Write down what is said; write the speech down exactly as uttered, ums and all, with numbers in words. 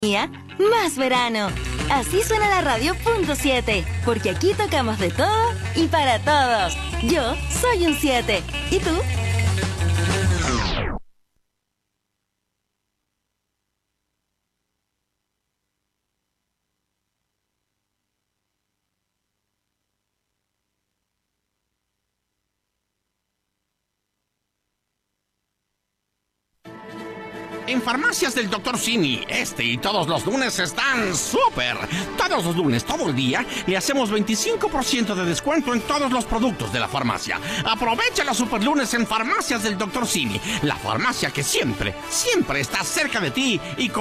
más verano. Así suena la radio punto siete, porque aquí tocamos de todo y para todos. Yo soy un siete. ¿Y tú? En Farmacias del doctor Simi, este y todos los lunes están súper. Todos los lunes, todo el día, le hacemos veinticinco por ciento de descuento en todos los productos de la farmacia. Aprovecha los super lunes en Farmacias del doctor Simi, la farmacia que siempre, siempre está cerca de ti y con